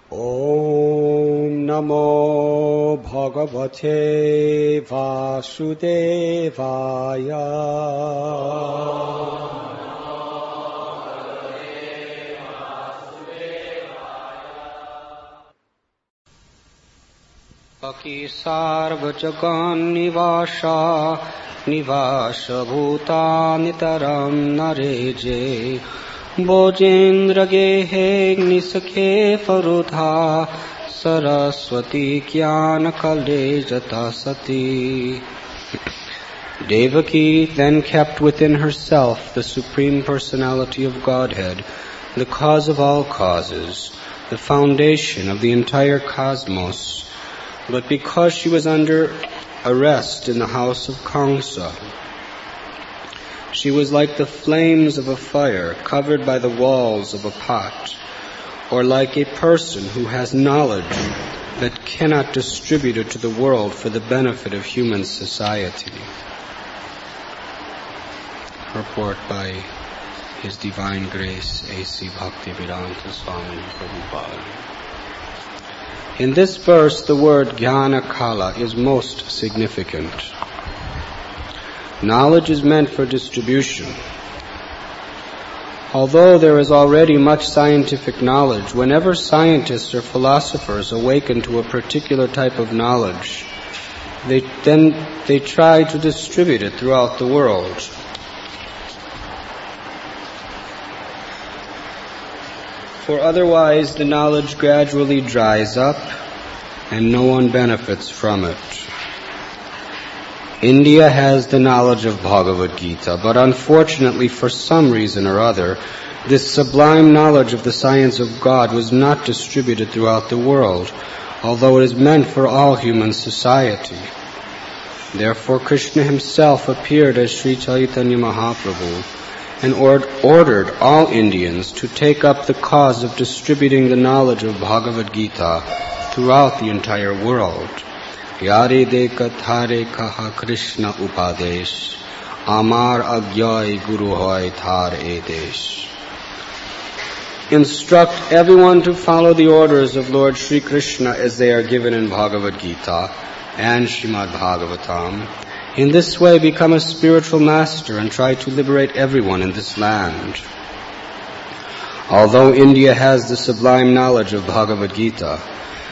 ॐ नमो भगवते वासुदेवाय अकी सार्वजगन्निवासा निवासभूतानितरं नरेजे भोजेन्द्रगेहेग्निसखे फरुधा सरस्वती ज्ञानकलेजता सती. Devaki then kept within herself the Supreme Personality of Godhead, the cause of all causes, the foundation of the entire cosmos. But because she was under arrest in the house of Kamsa, she was like the flames of a fire covered by the walls of a pot, or like a person who has knowledge but cannot distribute it to the world for the benefit of human society. Report by His Divine Grace A.C. Bhaktivedanta Swami Prabhupada. In this verse, the word Jnana Kala is most significant. Knowledge is meant for distribution. Although there is already much scientific knowledge, whenever scientists or philosophers awaken to a particular type of knowledge, they try to distribute it throughout the world. For otherwise the knowledge gradually dries up and no one benefits from it. India has the knowledge of Bhagavad Gita, but unfortunately for some reason or other, this sublime knowledge of the science of God was not distributed throughout the world, although it is meant for all human society. Therefore Krishna himself appeared as Sri Chaitanya Mahaprabhu and ordered all Indians to take up the cause of distributing the knowledge of Bhagavad Gita throughout the entire world. Yare deka thare kaha Krishna upadesh, amar agyai guru hoy thar edesh. Instruct everyone to follow the orders of Lord Sri Krishna as they are given in Bhagavad Gita and Srimad Bhagavatam. In this way, become a spiritual master and try to liberate everyone in this land. Although India has the sublime knowledge of Bhagavad Gita,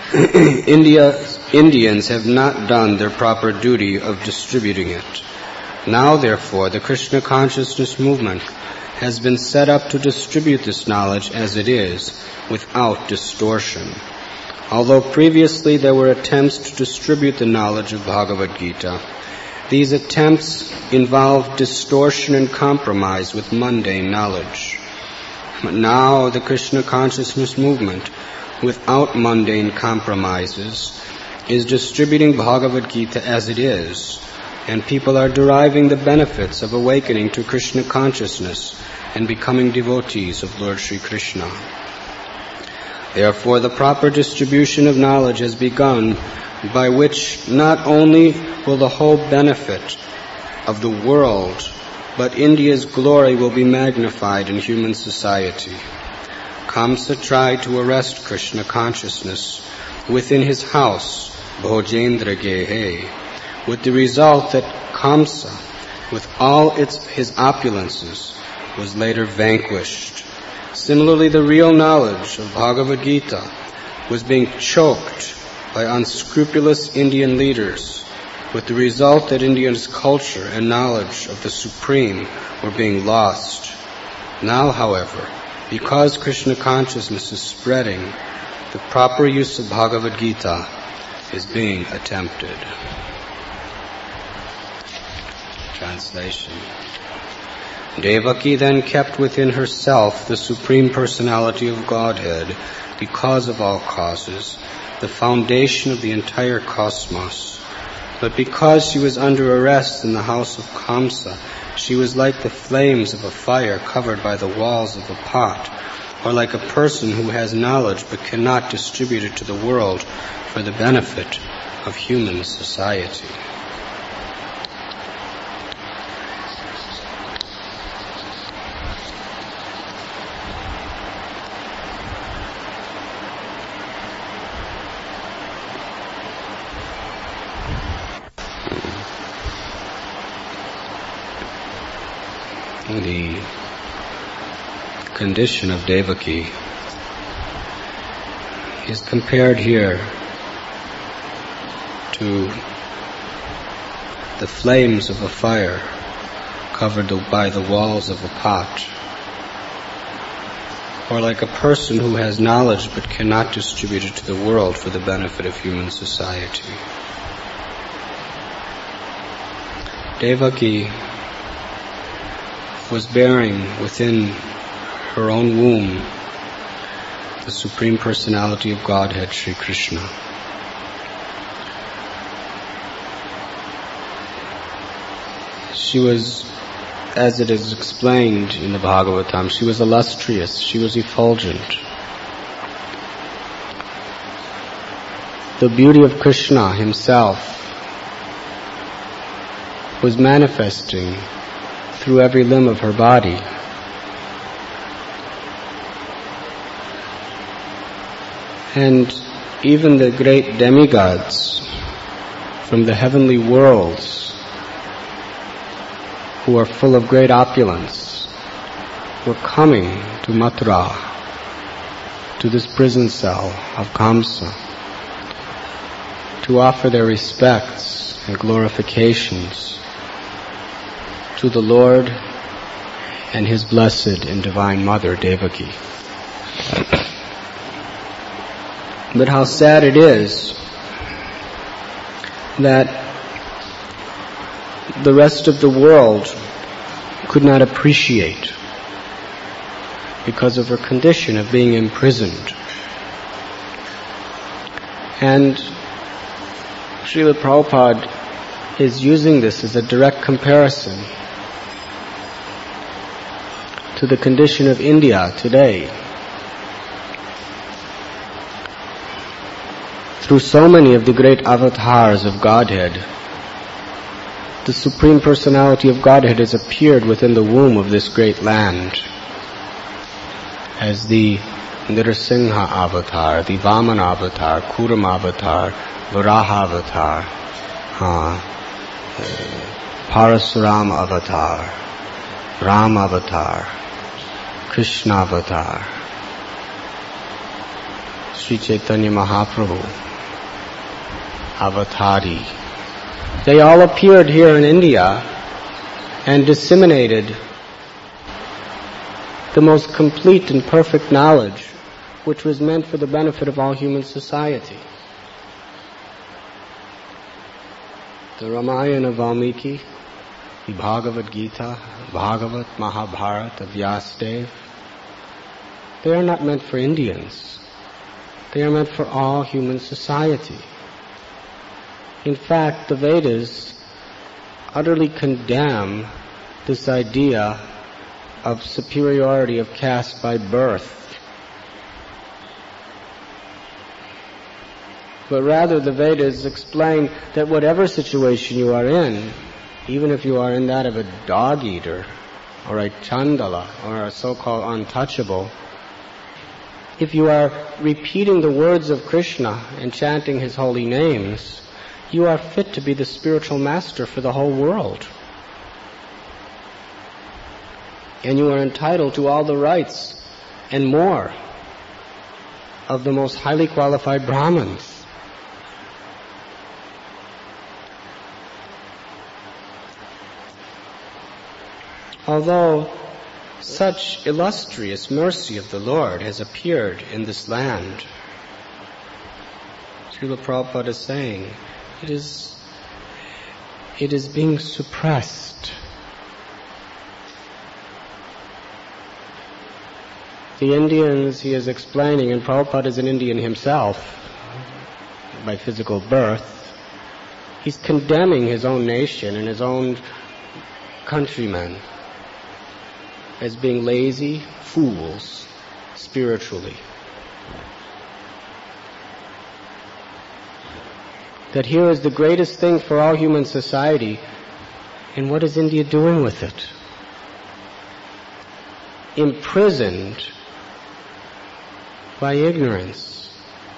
Indians have not done their proper duty of distributing it. Now, therefore, the Krishna consciousness movement has been set up to distribute this knowledge as it is, without distortion. Although previously there were attempts to distribute the knowledge of Bhagavad Gita, these attempts involved distortion and compromise with mundane knowledge. But now the Krishna consciousness movement, without mundane compromises, is distributing Bhagavad Gita as it is, and people are deriving the benefits of awakening to Krishna consciousness and becoming devotees of Lord Sri Krishna. Therefore, the proper distribution of knowledge has begun, by which not only will the whole benefit of the world, but India's glory will be magnified in human society. Kamsa tried to arrest Krishna consciousness within his house, Bhojendra Gehe, with the result that Kamsa, with all his opulences, was later vanquished. Similarly, the real knowledge of Bhagavad Gita was being choked by unscrupulous Indian leaders, with the result that India's culture and knowledge of the Supreme were being lost. Now, however, because Krishna consciousness is spreading, the proper use of Bhagavad Gita is being attempted. Translation. Devaki then kept within herself the Supreme Personality of Godhead, because of all causes, the foundation of the entire cosmos. But because she was under arrest in the house of Kamsa, she was like the flames of a fire covered by the walls of a pot, or like a person who has knowledge but cannot distribute it to the world for the benefit of human society. the condition of Devaki is compared here to the flames of a fire covered by the walls of a pot, or like a person who has knowledge but cannot distribute it to the world for the benefit of human society. Devaki was bearing within her own womb the Supreme Personality of Godhead, Sri Krishna. She was, as it is explained in the Bhagavatam, she was illustrious, she was effulgent. The beauty of Krishna himself was manifesting through every limb of her body. And even the great demigods from the heavenly worlds, who are full of great opulence, were coming to Mathura, to this prison cell of Kamsa, to offer their respects and glorifications to the Lord and His blessed and divine mother, Devaki. But how sad it is that the rest of the world could not appreciate because of her condition of being imprisoned. And Srila Prabhupada is using this as a direct comparison to the condition of India today. Through so many of the great avatars of Godhead, the Supreme Personality of Godhead has appeared within the womb of this great land as the Nrsimha avatar, the Vamana avatar, Kurama avatar, Varaha avatar, Parasuram avatar, Ram avatar, Krishna avatar, Sri Chaitanya Mahaprabhu avatari. They all appeared here in India and disseminated the most complete and perfect knowledge which was meant for the benefit of all human society. The Ramayana Valmiki, the Bhagavad Gita, Bhagavat, Mahabharata, Vyasadeva, they are not meant for Indians. They are meant for all human society. In fact, the Vedas utterly condemn this idea of superiority of caste by birth. But rather the Vedas explain that whatever situation you are in, even if you are in that of a dog-eater, or a chandala, or a so-called untouchable, if you are repeating the words of Krishna and chanting His holy names, you are fit to be the spiritual master for the whole world. And you are entitled to all the rights and more of the most highly qualified Brahmins. Although such illustrious mercy of the Lord has appeared in this land, Srila Prabhupada is saying, it is being suppressed. The Indians, he is explaining, and Prabhupada is an Indian himself by physical birth, he's condemning his own nation and his own countrymen as being lazy fools spiritually. That here is the greatest thing for all human society, and what is India doing with it? Imprisoned by ignorance.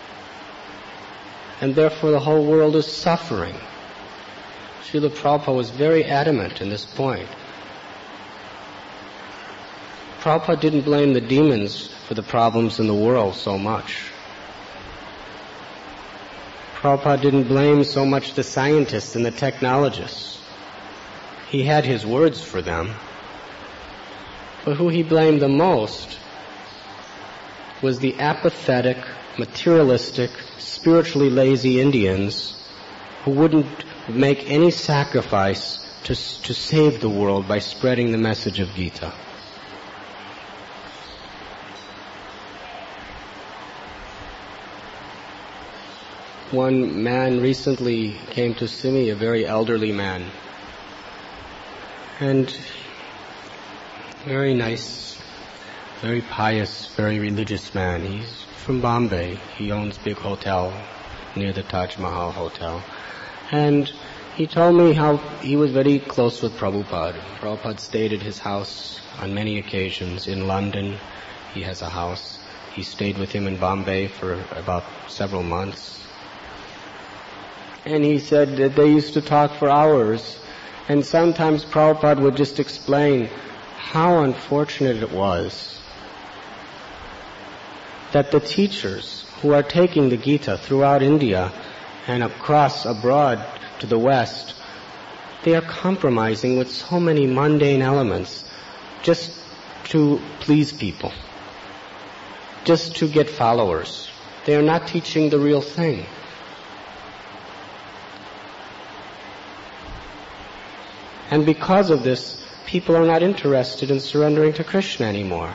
And therefore the whole world is suffering. Srila Prabhupada was very adamant in this point. Prabhupada didn't blame the demons for the problems in the world so much. Prabhupada didn't blame so much the scientists and the technologists. He had his words for them. But who he blamed the most was the apathetic, materialistic, spiritually lazy Indians who wouldn't make any sacrifice to save the world by spreading the message of Gita. One man recently came to see me, a very elderly man, and very nice, very pious, very religious man. He's from Bombay. He owns a big hotel near the Taj Mahal Hotel. And he told me how he was very close with Prabhupada. Prabhupada stayed at his house on many occasions. In London, he has a house. He stayed with him in Bombay for about several months. And he said that they used to talk for hours. And sometimes Prabhupada would just explain how unfortunate it was that the teachers who are taking the Gita throughout India and across abroad to the West, they are compromising with so many mundane elements just to please people, just to get followers. They are not teaching the real thing. And because of this, people are not interested in surrendering to Krishna anymore.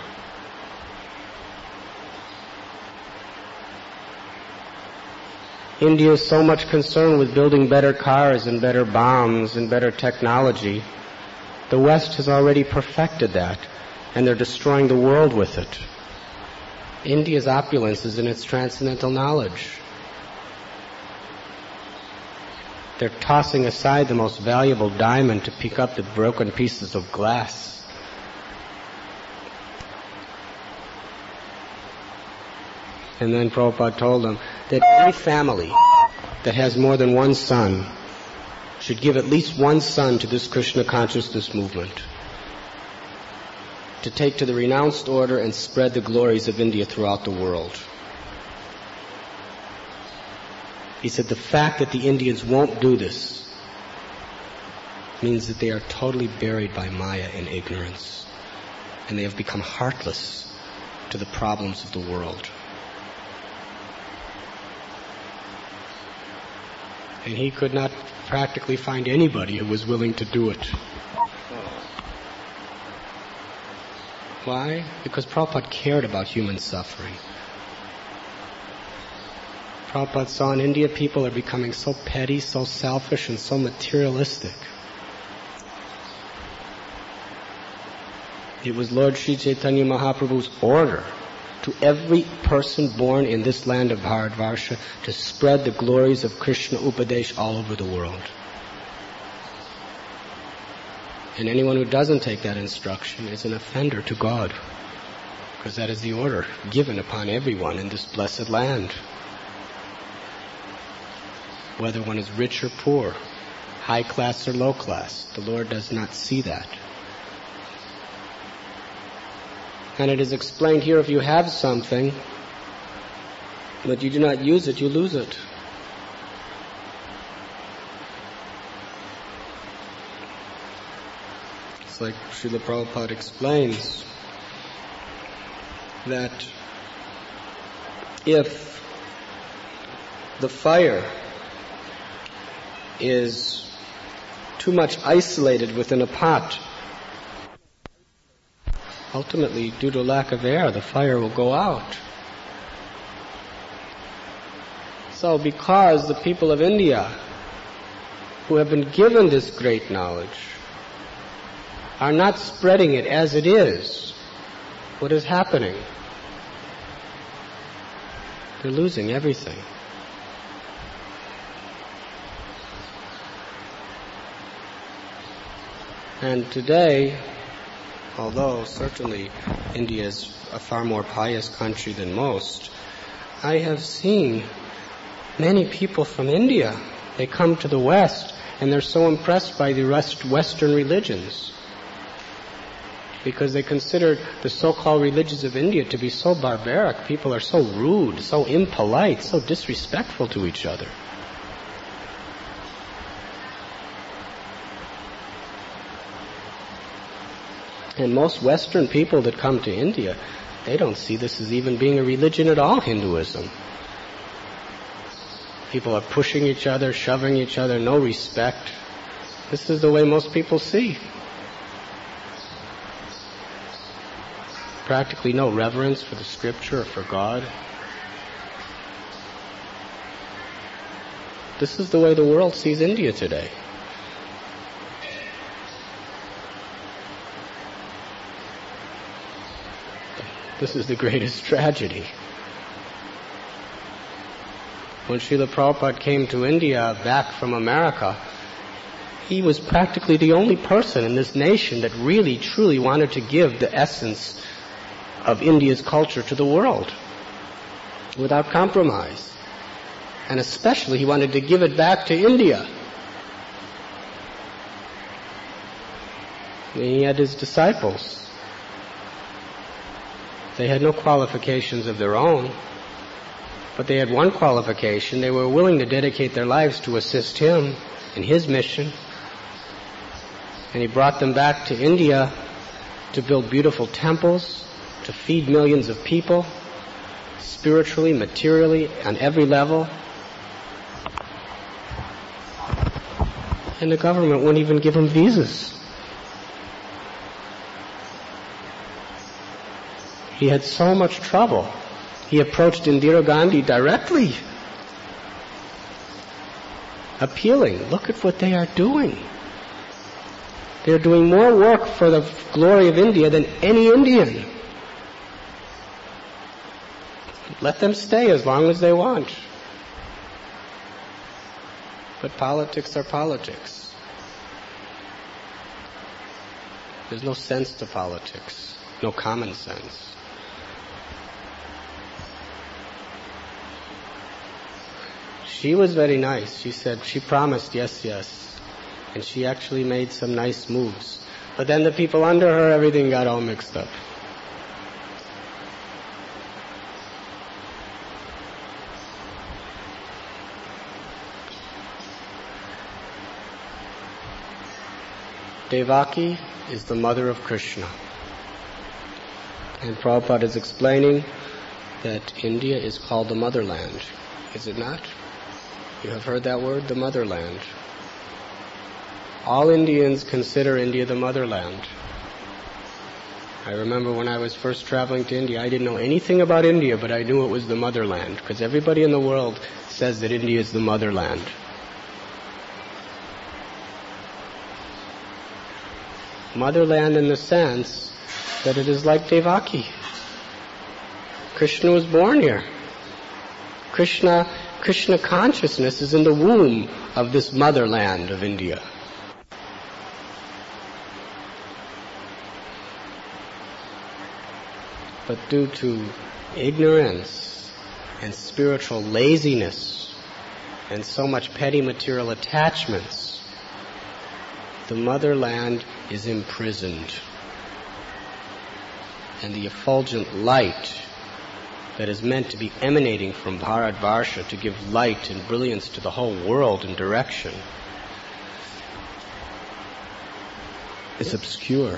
India is so much concerned with building better cars and better bombs and better technology. The West has already perfected that, and they're destroying the world with it. India's opulence is in its transcendental knowledge. They're tossing aside the most valuable diamond to pick up the broken pieces of glass. And then Prabhupada told them that every family that has more than one son should give at least one son to this Krishna consciousness movement, to take to the renounced order and spread the glories of India throughout the world. He said the fact that the Indians won't do this means that they are totally buried by Maya in ignorance, and they have become heartless to the problems of the world. And he could not practically find anybody who was willing to do it. Why? Because Prabhupada cared about human suffering. Prabhupada saw in India people are becoming so petty, so selfish, and so materialistic. It was Lord Sri Chaitanya Mahaprabhu's order to every person born in this land of Bharatvarsha to spread the glories of Krishna Upadesh all over the world. And anyone who doesn't take that instruction is an offender to God, because that is the order given upon everyone in this blessed land. Whether one is rich or poor, high class or low class, the Lord does not see that. And it is explained here, if you have something, but you do not use it, you lose it. It's like Srila Prabhupada explains that if the fire is too much isolated within a pot, ultimately, due to lack of air, the fire will go out. So because the people of India, who have been given this great knowledge, are not spreading it as it is, what is happening? They're losing everything. And today, although certainly India is a far more pious country than most, I have seen many people from India. They come to the West and they're so impressed by the Western religions. because they consider the so-called religions of India to be so barbaric. People are so rude, so impolite, so disrespectful to each other. And most Western people that come to India, they don't see this as even being a religion at all, Hinduism. People are pushing each other, shoving each other, no respect. This is the way most people see. Practically no reverence for the scripture or for God. This is the way the world sees India today. This is the greatest tragedy. When Srila Prabhupada came to India back from America, he was practically the only person in this nation that really, truly wanted to give the essence of India's culture to the world without compromise. And especially he wanted to give it back to India. And he had his disciples. They had no qualifications of their own, but they had one qualification. They were willing to dedicate their lives to assist him in his mission. And he brought them back to India to build beautiful temples, to feed millions of people, spiritually, materially, on every level. And the government wouldn't even give him visas. He had so much trouble. He approached Indira Gandhi directly, appealing, look at what they are doing. They're doing more work for the glory of India than any Indian. Let them stay as long as they want. But politics are politics. There's no sense to politics, no common sense. She was very nice. She said, she promised yes, yes. And she actually made some nice moves. But then the people under her, everything got all mixed up. Devaki is the mother of Krishna. And Prabhupada is explaining that India is called the motherland. Is it not? You have heard that word, the motherland. All Indians consider India the motherland. I remember when I was first traveling to India, I didn't know anything about India, but I knew it was the motherland, because everybody in the world says that India is the motherland. Motherland in the sense that it is like Devaki. Krishna was born here. Krishna consciousness is in the womb of this motherland of India. But due to ignorance and spiritual laziness and so much petty material attachments, the motherland is imprisoned. And the effulgent light that is meant to be emanating from Bharatvarsha to give light and brilliance to the whole world and direction is obscure.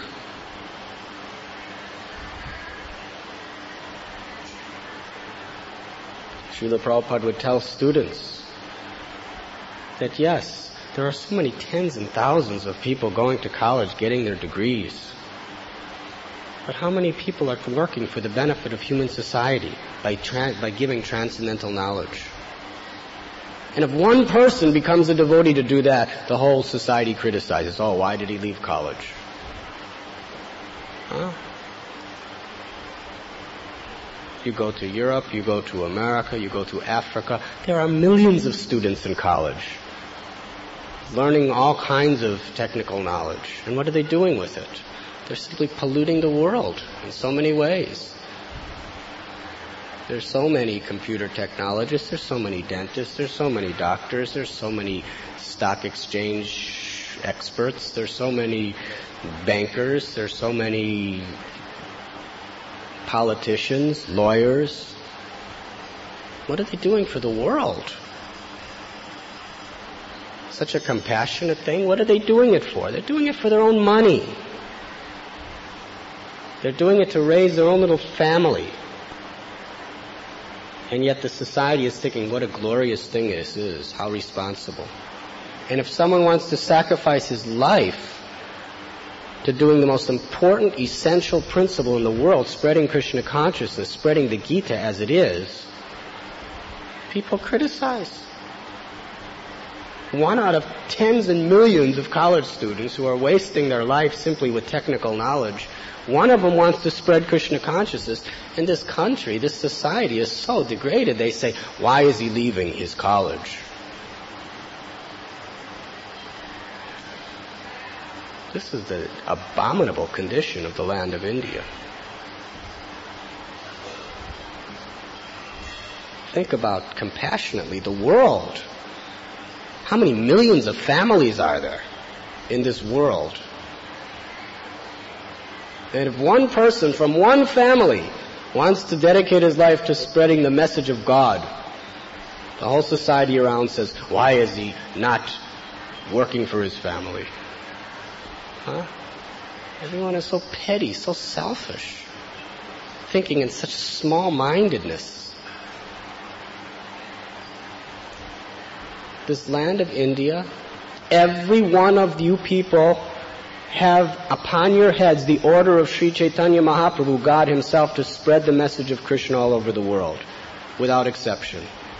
Srila Prabhupada would tell students that yes, there are so many tens and thousands of people going to college getting their degrees. But how many people are working for the benefit of human society by giving transcendental knowledge? And if one person becomes a devotee to do that, the whole society criticizes, oh, why did he leave college? Huh? You go to Europe, you go to America, you go to Africa, there are millions of students in college learning all kinds of technical knowledge. And what are they doing with it? They're simply polluting the world in so many ways. There's so many computer technologists, there's so many dentists, there's so many doctors, there's so many stock exchange experts, there's so many bankers, there's so many politicians, lawyers. What are they doing for the world? Such a compassionate thing. What are they doing it for? They're doing it for their own money. They're doing it to raise their own little family. And yet the society is thinking, what a glorious thing this is, how responsible. And if someone wants to sacrifice his life to doing the most important, essential principle in the world, spreading Krishna consciousness, spreading the Gita as it is, people criticize. 1 out of tens and millions of college students who are wasting their life simply with technical knowledge, one of them wants to spread Krishna consciousness. In this country, this society is so degraded, they say, why is he leaving his college? This is the abominable condition of the land of India. Think about compassionately the world. How many millions of families are there in this world? And if one person from one family wants to dedicate his life to spreading the message of God, the whole society around says, why is he not working for his family? Huh? Everyone is so petty, so selfish, thinking in such small-mindedness. This land of India, every one of you people have upon your heads the order of Sri Chaitanya Mahaprabhu, God himself, to spread the message of Krishna all over the world, without exception.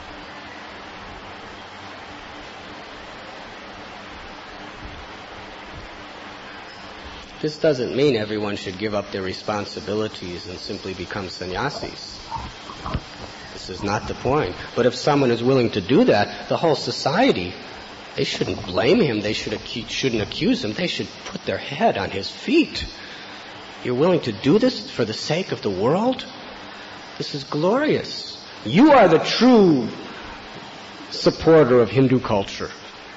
This doesn't mean everyone should give up their responsibilities and simply become sannyasis. This is not the point. But if someone is willing to do that, the whole society, they shouldn't blame him. They shouldn't accuse him. They should put their head on his feet. You're willing to do this for the sake of the world? This is glorious. You are the true supporter of Hindu culture.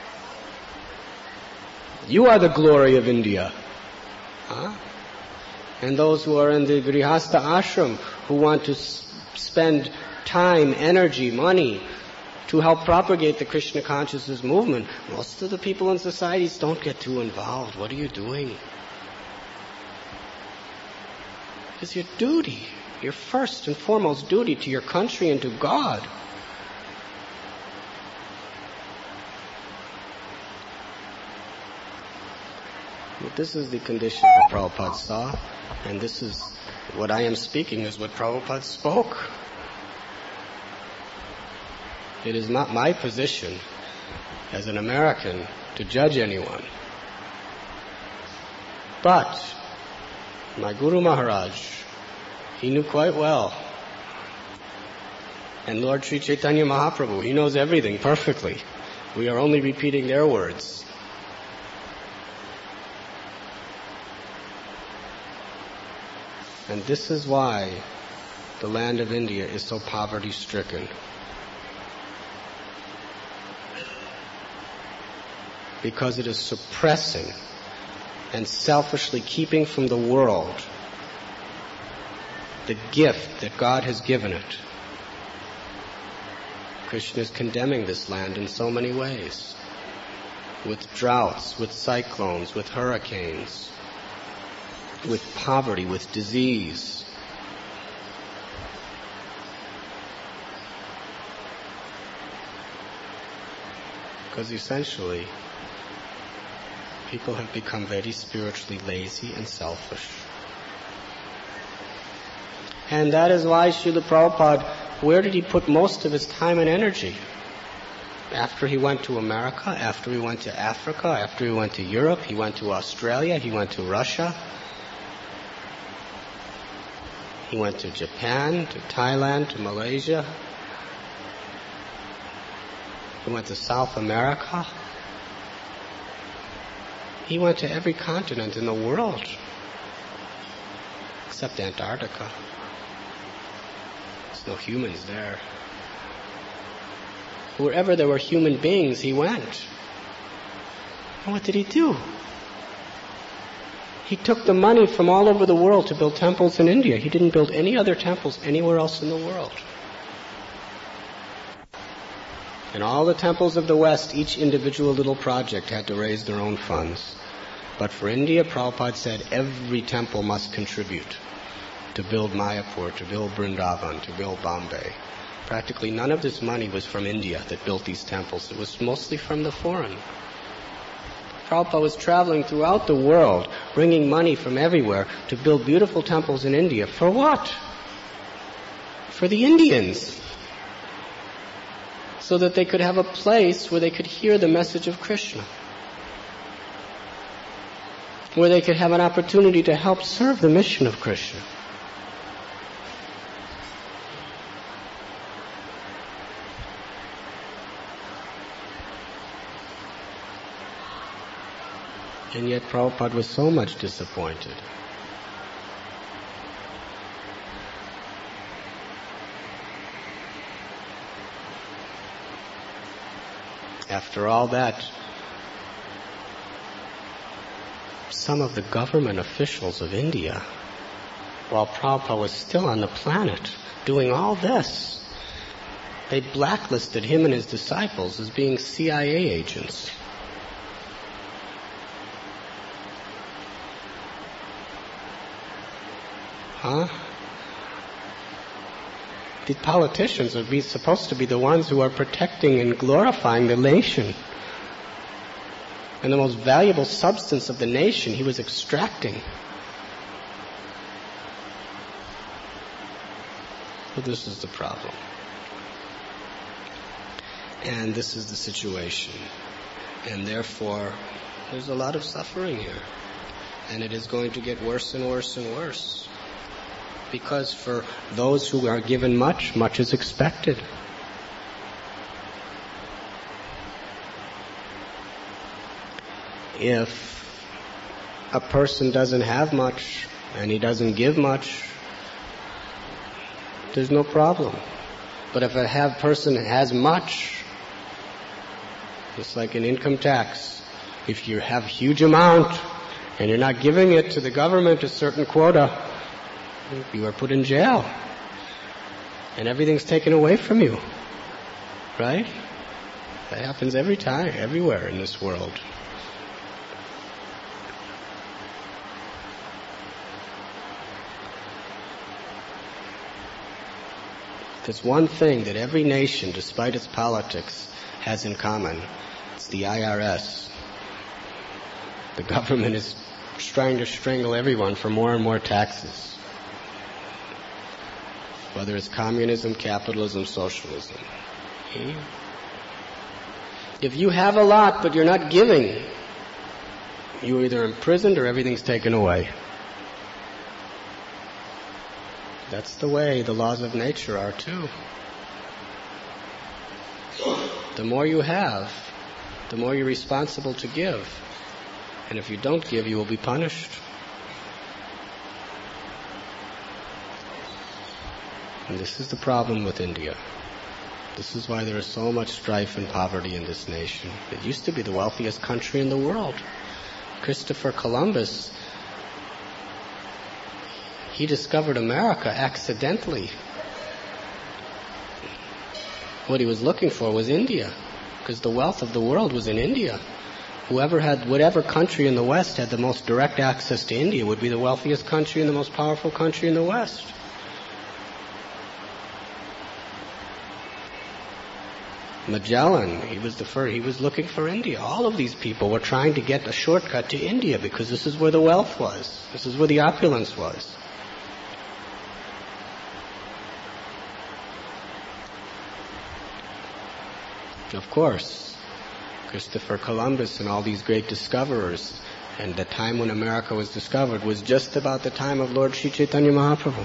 You are the glory of India. Huh? And those who are in the Grihastha ashram, who want to spend time, energy, money to help propagate the Krishna consciousness movement, most of the people in societies don't get too involved. What are you doing? It's your duty, your first and foremost duty to your country and to God. But this is the condition that Prabhupada saw, and this is what I am speaking is what Prabhupada spoke. It is not my position as an American to judge anyone. But my Guru Maharaj, he knew quite well. And Lord Sri Chaitanya Mahaprabhu, he knows everything perfectly. We are only repeating their words. And this is why the land of India is so poverty-stricken. Because it is suppressing and selfishly keeping from the world the gift that God has given it. Krishna is condemning this land in so many ways. With droughts, with cyclones, with hurricanes, with poverty, with disease. Because essentially, people have become very spiritually lazy and selfish. And that is why Srila Prabhupada, where did he put most of his time and energy? After he went to America, after he went to Africa, after he went to Europe, he went to Australia, he went to Russia, he went to Japan, to Thailand, to Malaysia, he went to South America. He went to every continent in the world, except Antarctica. There's no humans there. Wherever there were human beings, he went. And what did he do? He took the money from all over the world to build temples in India. He didn't build any other temples anywhere else in the world. In all the temples of the West, each individual little project had to raise their own funds. But for India, Prabhupada said every temple must contribute to build Mayapur, to build Vrindavan, to build Bombay. Practically none of this money was from India that built these temples. It was mostly from the foreign. Prabhupada was traveling throughout the world, bringing money from everywhere to build beautiful temples in India. For what? For the Indians. So that they could have a place where they could hear the message of Krishna. Where they could have an opportunity to help serve the mission of Krishna. And yet Prabhupada was so much disappointed. After all that, some of the government officials of India, while Prabhupada was still on the planet doing all this, they blacklisted him and his disciples as being CIA agents. The politicians are supposed to be the ones who are protecting and glorifying the nation. And the most valuable substance of the nation he was extracting. So this is the problem. And this is the situation. And therefore, there's a lot of suffering here. And it is going to get worse and worse and worse. Because for those who are given much, much is expected. If a person doesn't have much and he doesn't give much, there's no problem. But if a person has much, it's like an income tax. If you have a huge amount and you're not giving it to the government a certain quota, you are put in jail. And everything's taken away from you. Right? That happens every time, everywhere in this world. There's one thing that every nation, despite its politics, has in common. It's the IRS. The government is trying to strangle everyone for more and more taxes. Whether it's communism, capitalism, socialism. If you have a lot but you're not giving, you're either imprisoned or everything's taken away. That's the way the laws of nature are too. The more you have, the more you're responsible to give. And if you don't give, you will be punished. And this is the problem with India. This is why there is so much strife and poverty in this nation. It used to be the wealthiest country in the world. Christopher Columbus, he discovered America accidentally. What he was looking for was India, because the wealth of the world was in India. Whatever country in the West had the most direct access to India would be the wealthiest country and the most powerful country in the West. Magellan, he was looking for India. All of these people were trying to get a shortcut to India because this is where the wealth was. This is where the opulence was. Of course, Christopher Columbus and all these great discoverers, and the time when America was discovered was just about the time of Lord Sri Chaitanya Mahaprabhu.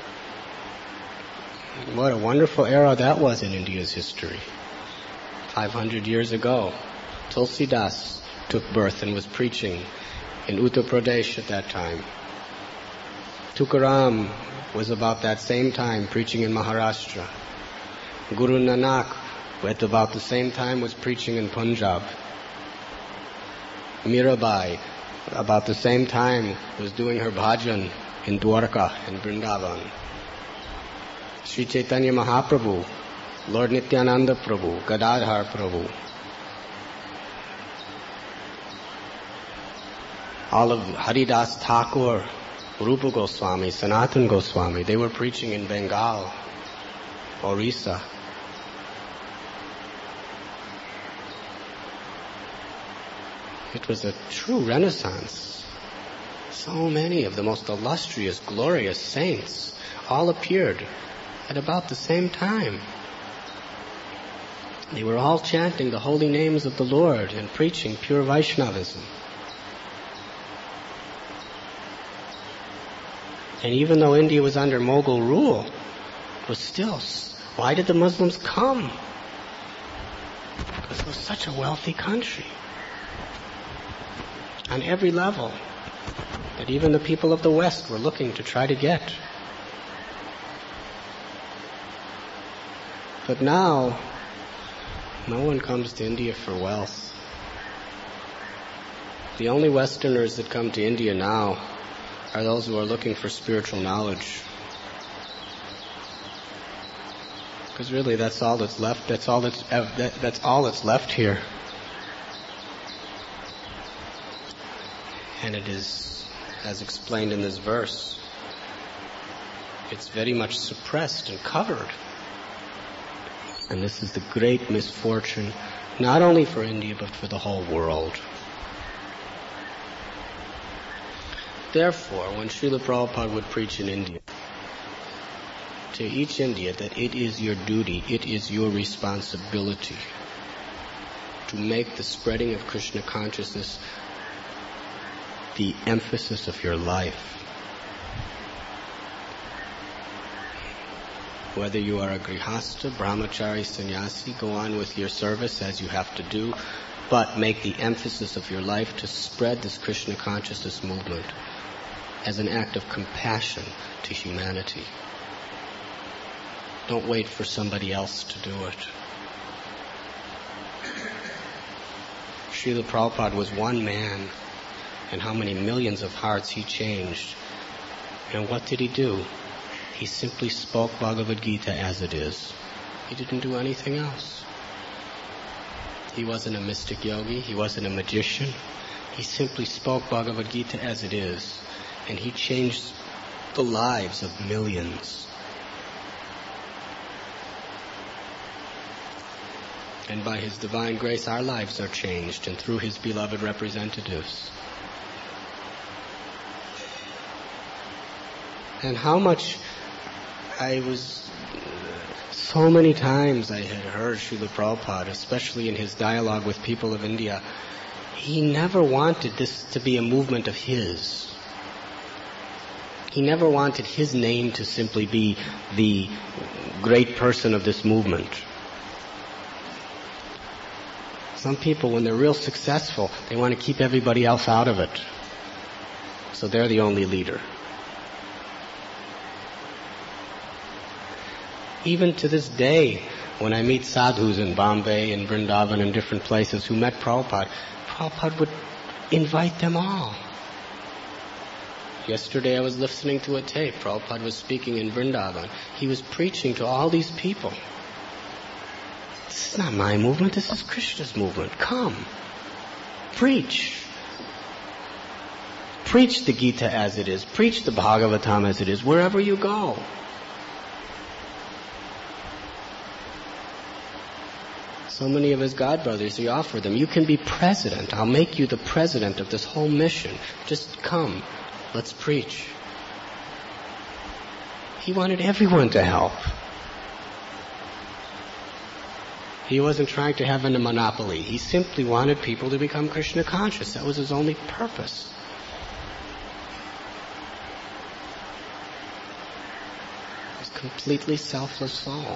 What a wonderful era that was in India's history. 500 years ago, Tulsidas took birth and was preaching in Uttar Pradesh at that time. Tukaram was about that same time preaching in Maharashtra. Guru Nanak at about the same time was preaching in Punjab. Mirabai, about the same time, was doing her bhajan in Dwarka, in Vrindavan. Sri Chaitanya Mahaprabhu, Lord Nityananda Prabhu, Gadadhar Prabhu, all of Haridas Thakur, Rupa Goswami, Sanatan Goswami, they were preaching in Bengal, Orissa. It was a true renaissance. So many of the most illustrious, glorious saints all appeared at about the same time. They were all chanting the holy names of the Lord and preaching pure Vaishnavism. And even though India was under Mughal rule, it was still, why did the Muslims come? Because it was such a wealthy country. On every level, that even the people of the West were looking to try to get. But now, no one comes to India for wealth. The only Westerners that come to India now are those who are looking for spiritual knowledge. Because really, that's all that's left. That's all that's left here. And it is, as explained in this verse, it's very much suppressed and covered. And this is the great misfortune, not only for India, but for the whole world. Therefore, when Srila Prabhupada would preach in India, to each India that it is your duty, it is your responsibility to make the spreading of Krishna consciousness the emphasis of your life. Whether you are a grihastha, brahmachari, sannyasi, go on with your service as you have to do, but make the emphasis of your life to spread this Krishna consciousness movement as an act of compassion to humanity. Don't wait for somebody else to do it. Srila Prabhupada was one man, and how many millions of hearts he changed. And what did he do? He simply spoke Bhagavad Gita as it is. He didn't do anything else. He wasn't a mystic yogi. He wasn't a magician. He simply spoke Bhagavad Gita as it is. And he changed the lives of millions. And by his divine grace, our lives are changed, and through his beloved representatives. And how much so many times I had heard Srila Prabhupada, especially in his dialogue with people of India, he never wanted this to be a movement of his. He never wanted his name to simply be the great person of this movement. Some people, when they're real successful, they want to keep everybody else out of it. So they're the only leader. Even to this day, when I meet sadhus in Bombay and Vrindavan and different places who met Prabhupada, Prabhupada would invite them all. Yesterday I was listening to a tape. Prabhupada was speaking in Vrindavan. He was preaching to all these people. This is not my movement, this is Krishna's movement. Come. Preach. Preach the Gita as it is. Preach the Bhagavatam as it is, wherever you go. So many of his godbrothers, he offered them, you can be president. I'll make you the president of this whole mission. Just come. Let's preach. He wanted everyone to help. He wasn't trying to have a monopoly. He simply wanted people to become Krishna conscious. That was his only purpose. He was a completely selfless soul.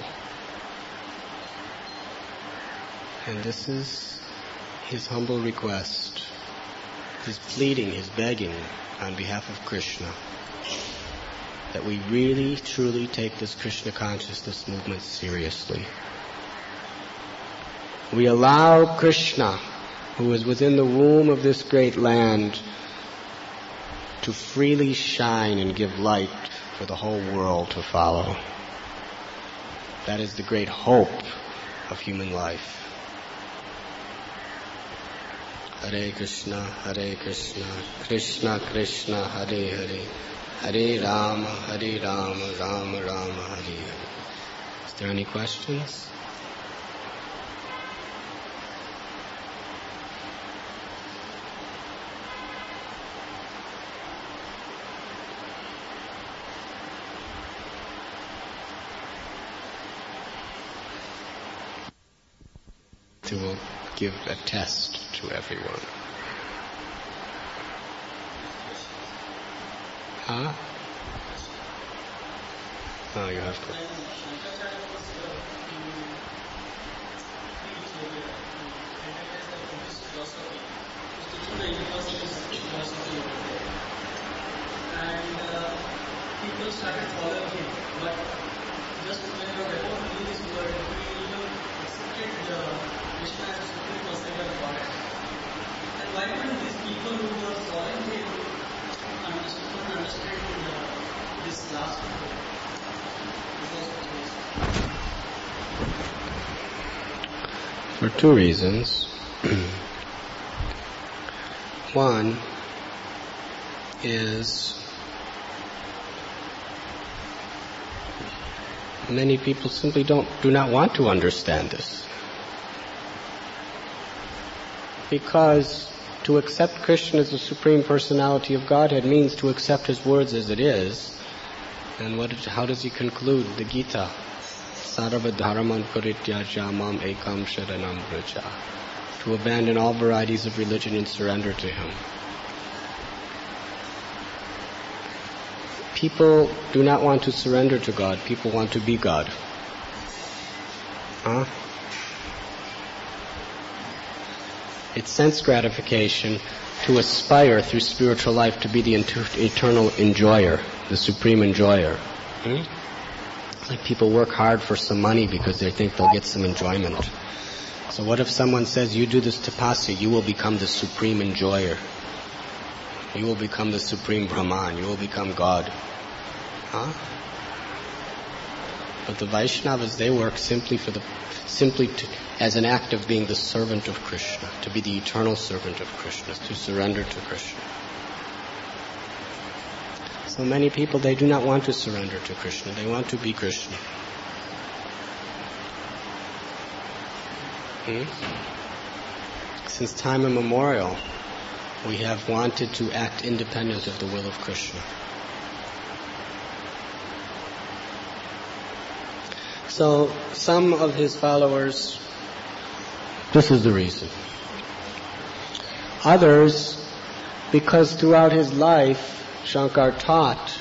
And this is his humble request, his pleading, his begging on behalf of Krishna, that we really, truly take this Krishna consciousness movement seriously. We allow Krishna who is within the womb of this great land, to freely shine and give light for the whole world to follow. That is the great hope of human life. Hare Krishna, Krishna Krishna, Hare Hare, Hare Rama, Rama Rama, Hare Hare. Is there any questions? To give a test to everyone. Huh? Oh, you have to. And people started following him, but just when you were about to do this word, he accepted Krishna as the supreme personality of Godhead. And why couldn't these people who were following him understand this last word? For two reasons. One is many people simply do not want to understand this. Because to accept Krishna as the Supreme Personality of Godhead means to accept His words as it is. And how does He conclude the Gita? Sarva dharman parityaja mam ekam sharanam vraja. To abandon all varieties of religion and surrender to Him. People do not want to surrender to God. People want to be God. Huh? It's sense gratification to aspire through spiritual life to be the eternal enjoyer, the supreme enjoyer. Like people work hard for some money because they think they'll get some enjoyment. So what if someone says, you do this tapasya, you will become the supreme enjoyer. You will become the supreme Brahman. You will become God. Huh? But the Vaishnavas, they work simply as an act of being the servant of Krishna, to be the eternal servant of Krishna, to surrender to Krishna. So many people, they do not want to surrender to Krishna. They want to be Krishna. Since time immemorial, we have wanted to act independent of the will of Krishna. So, some of his followers, this is the reason. Others, because throughout his life, Shankar taught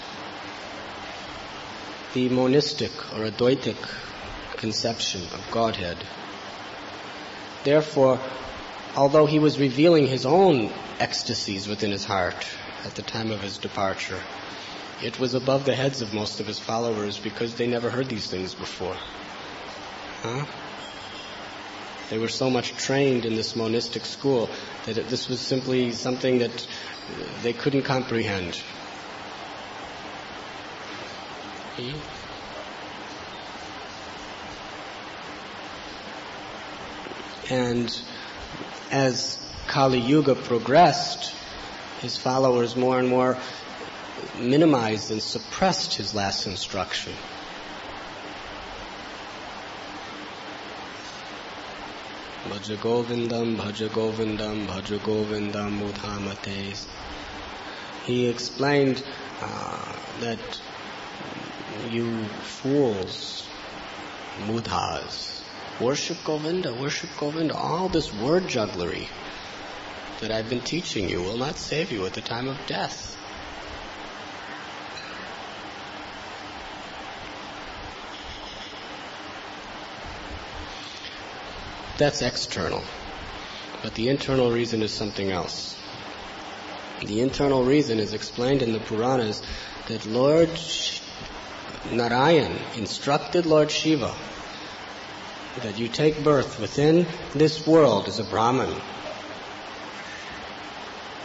the monistic or Advaitic conception of Godhead. Therefore, although he was revealing his own ecstasies within his heart at the time of his departure, it was above the heads of most of his followers because they never heard these things before. Huh? They were so much trained in this monistic school that this was simply something that they couldn't comprehend. And as Kali Yuga progressed, his followers more and more minimized and suppressed his last instruction. Bhaja Govindam, Bhaja Govindam, Bhaja Govindam Mudhamate. He explained that you fools, mudhas, worship Govinda, all this word jugglery that I've been teaching you will not save you at the time of death. That's external. But the internal reason is something else. The internal reason is explained in the Puranas that Lord Narayan instructed Lord Shiva that you take birth within this world as a Brahman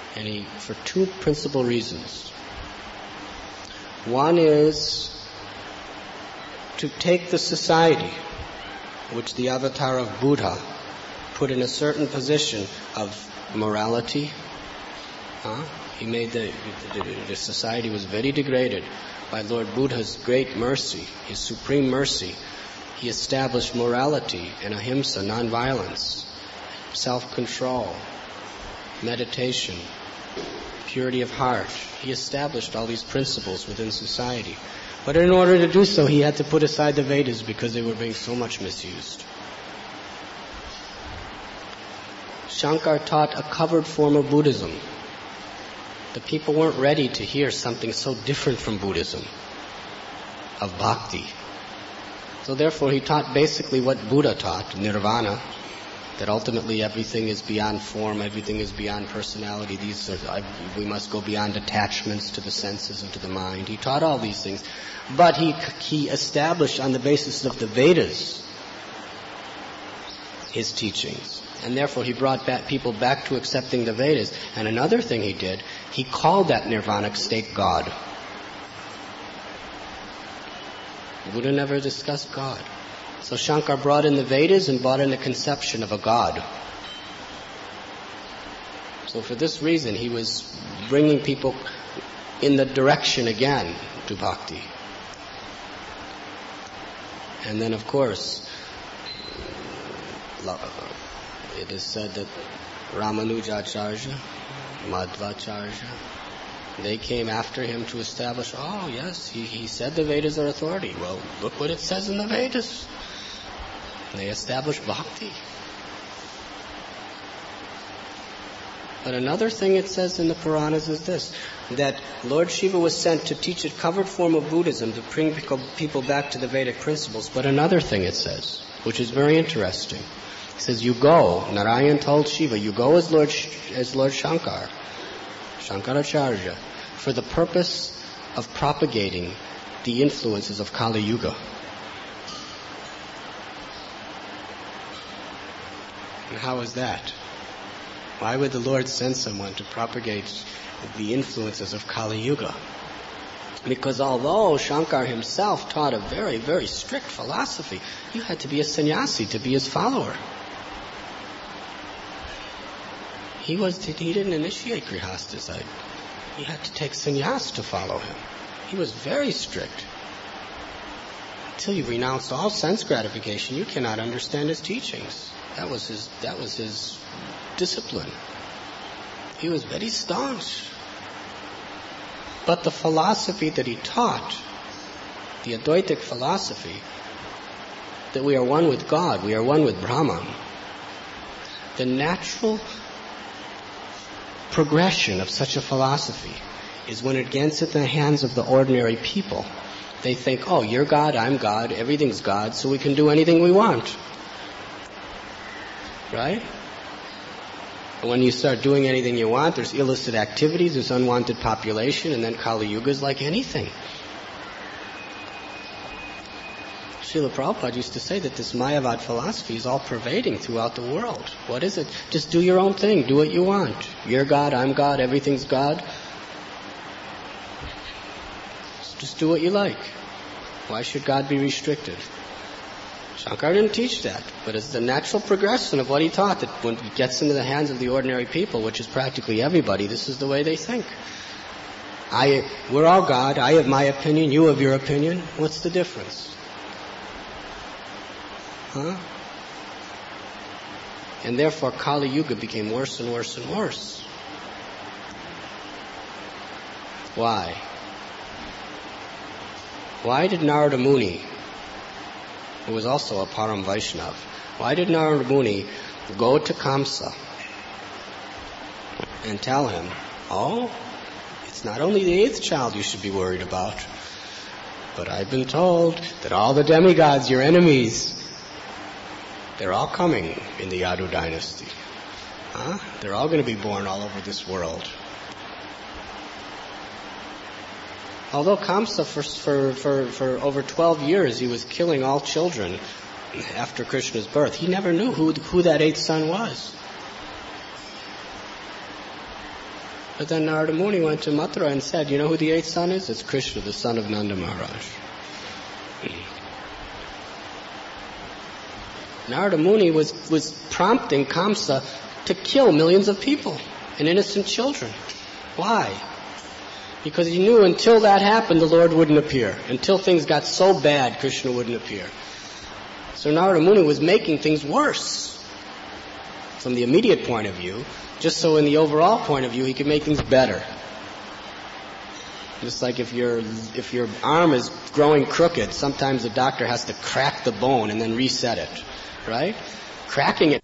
And for two principal reasons. One is to take the society, which the avatar of Buddha put in a certain position of morality. He made the society was very degraded. By Lord Buddha's great mercy, his supreme mercy, he established morality and ahimsa, non-violence, self-control, meditation, purity of heart. He established all these principles within society. But in order to do so, he had to put aside the Vedas because they were being so much misused. Shankar taught a covered form of Buddhism. The people weren't ready to hear something so different from Buddhism, of bhakti. So therefore he taught basically what Buddha taught, nirvana, that ultimately everything is beyond form, everything is beyond personality. We must go beyond attachments to the senses and to the mind. He taught all these things. But he established on the basis of the Vedas his teachings. And therefore he brought people back to accepting the Vedas. And another thing he did, he called that nirvanic state God. Buddha never discussed God. So Shankar brought in the Vedas and brought in the conception of a God. So for this reason, he was bringing people in the direction again to bhakti. And then of course, it is said that Ramanujacharya, Madhvacharya, they came after him to establish, he said the Vedas are authority. Well, look what it says in the Vedas. They established bhakti. But another thing it says in the Puranas is this, that Lord Shiva was sent to teach a covered form of Buddhism, to bring people back to the Vedic principles. But another thing it says, which is very interesting, it says, you go, Narayan told Shiva, you go as Lord Shankar, Shankaracharya, for the purpose of propagating the influences of Kali Yuga. And how is that? Why would the Lord send someone to propagate the influences of Kali Yuga? Because although Shankar himself taught a very, very strict philosophy, you had to be a sannyasi to be his follower. He didn't initiate grihasthas. He had to take sannyas to follow him. He was very strict. Until you renounce all sense gratification, you cannot understand his teachings. That was his discipline. He was very staunch. But the philosophy that he taught, the Advaitic philosophy, that we are one with God, we are one with Brahman, the natural progression of such a philosophy is when it gets in the hands of the ordinary people. They think, you're God, I'm God, everything's God, so we can do anything we want. Right? And when you start doing anything you want, there's illicit activities, there's unwanted population, and then Kali Yuga is like anything. Srila Prabhupada used to say that this Mayavad philosophy is all pervading throughout the world. What is it? Just do your own thing, do what you want. You're God, I'm God, everything's God. Just do what you like. Why should God be restricted? Shankar didn't teach that, but it's the natural progression of what he taught, that when it gets into the hands of the ordinary people, which is practically everybody, this is the way they think. We're all God, I have my opinion, you have your opinion. What's the difference? And therefore Kali Yuga became worse and worse and worse. Why? Why did Narada Muni, who was also a Param Vaishnav, why did Narada Muni go to Kamsa and tell him, it's not only the 8th child you should be worried about, but I've been told that all the demigods, your enemies, they're all coming in the Yadu dynasty. They're all going to be born all over this world. Although Kamsa, for over 12 years, he was killing all children after Krishna's birth, he never knew who that 8th son was. But then Narada Muni went to Mathura and said, you know who the eighth son is? It's Krishna, the son of Nanda Maharaj. Narada Muni was prompting Kamsa to kill millions of people and innocent children. Why? Because he knew until that happened, the Lord wouldn't appear. Until things got so bad, Krishna wouldn't appear. So Narada Muni was making things worse from the immediate point of view, just so in the overall point of view he could make things better. Just like if your arm is growing crooked, sometimes the doctor has to crack the bone and then reset it, right? Cracking it